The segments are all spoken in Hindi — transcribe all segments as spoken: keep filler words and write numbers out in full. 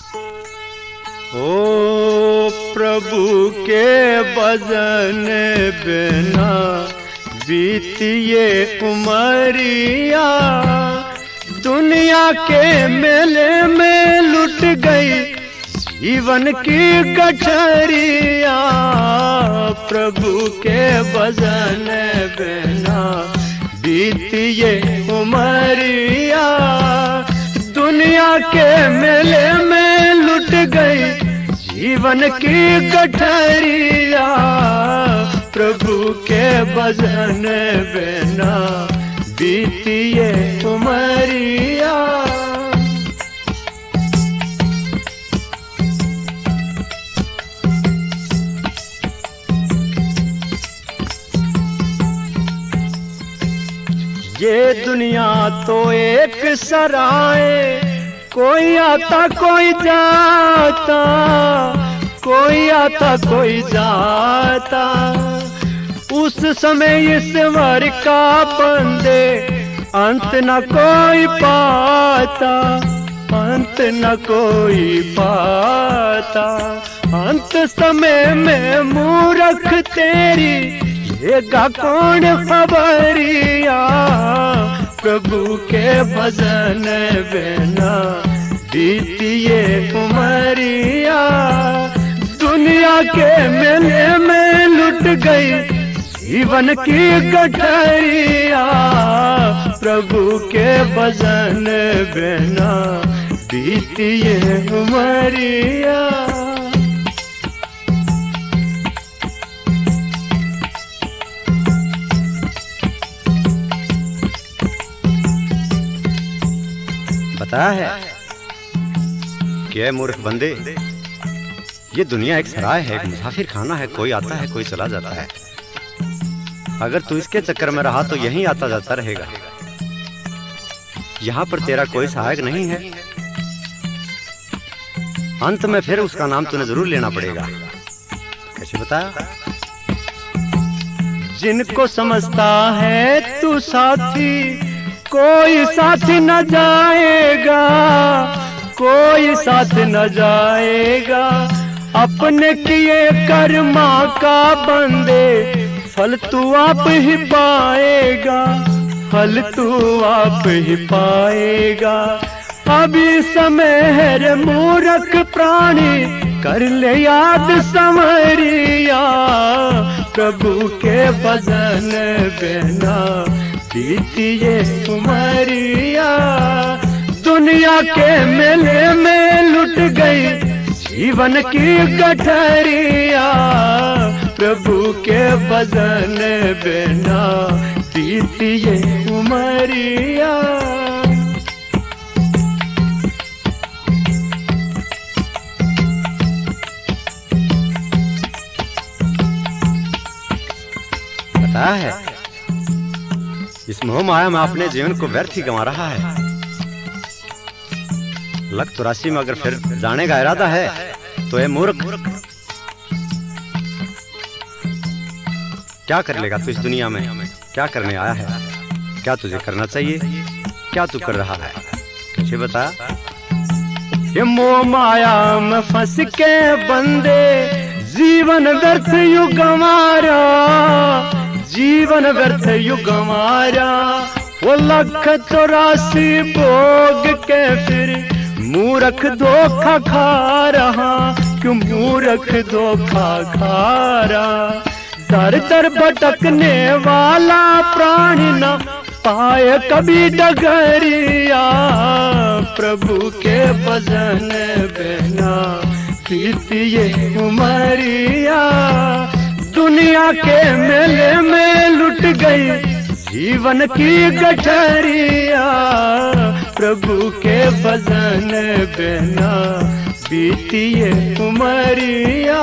ओ प्रभु के भजन बिना बीतिए उमरिया, दुनिया के मेले में लुट गई जीवन की गठरिया। प्रभु के भजन बिना बीतिए उमरिया, दुनिया के मेले में लुट गई जीवन की गठरिया। प्रभु के भजन बिना बीतिए उमरिया। ये दुनिया तो एक सराय, कोई आता कोई जाता, कोई आता कोई जाता। उस समय ईश्वर का बंदे अंत न कोई पाता, अंत न कोई पाता। अंत समय में मूर्ख तेरी लेगा कौन खबरिया। प्रभु के भजन बिना बीतिए उमरिया, दुनिया के मेले में लुट गई जीवन की गठरिया। प्रभु के भजन बिना बीतिए उमरिया। बताया है कि मूर्ख बंदे, ये दुनिया एक सराय है, एक मुसाफिर खाना है, कोई आता है कोई चला जाता है। अगर तू इसके चक्कर में रहा तो यहीं आता जाता रहेगा, यहाँ पर तेरा कोई सहायक नहीं है। अंत में फिर उसका नाम तूने जरूर लेना पड़ेगा। कैसे बताया? जिनको समझता है तू साथी, कोई साथ न जाएगा, कोई साथ न जाएगा। अपने किए कर्मा का बंदे फल तू आप ही पाएगा, फल तू आप ही पाएगा। अभी समय है मूर्ख प्राणी, कर ले याद संवरिया। प्रभु के भजन बिना बीतिए उमरिया, दुनिया के मेले में लुट गई जीवन की गठरिया। प्रभु के भजन बिना बीतिए उमरिया। पता है इस मोह माया में अपने जीवन को व्यर्थ ही गंवा रहा है। लख चौरासी में अगर फिर जाने का इरादा है तो ये मूर्ख क्या कर लेगा तू इस दुनिया में? क्या करने आया है? क्या तुझे करना चाहिए? क्या तू कर रहा है? कैसे बता? ये मोह माया में फंस के बंदे जीवन व्यर्थ युग गंवारा, जीवन व्यर्थ युग गंवारा। वो लख चौरासी भोग के फिर मूर्ख धोखा खा रहा, क्यों मूर्ख धोखा खा रहा। दर दर भटकने वाला प्राणी न पाए कभी डगरिया। प्रभु के भजन बिना बीतिए उमरिया, दुनिया के मेले में लुट गई जीवन की गठरिया। प्रभु के भजन बिना बीतिए उमरिया।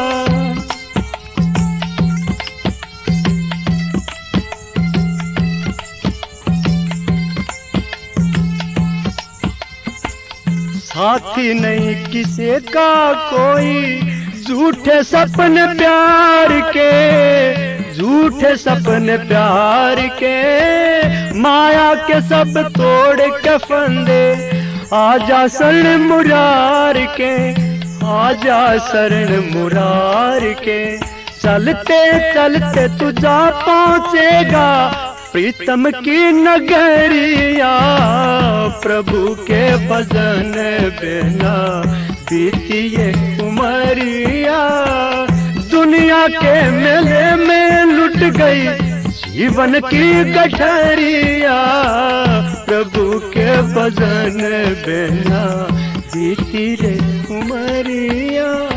साथी नहीं किसी का कोई, झूठे सपने प्यार के, झूठे सपने प्यार के। माया के सब तोड़ के फंदे आजा शरण मुरार के, आजा शरण मुरार के। चलते चलते तू जा पहुँचेगा प्रीतम की नगरिया। प्रभु के भजन बिना बीती ये उमरिया। दुनिया के मेले में लुट गई जीवन की गठरिया। प्रभु के भजन बिना बीती रे उमरिया।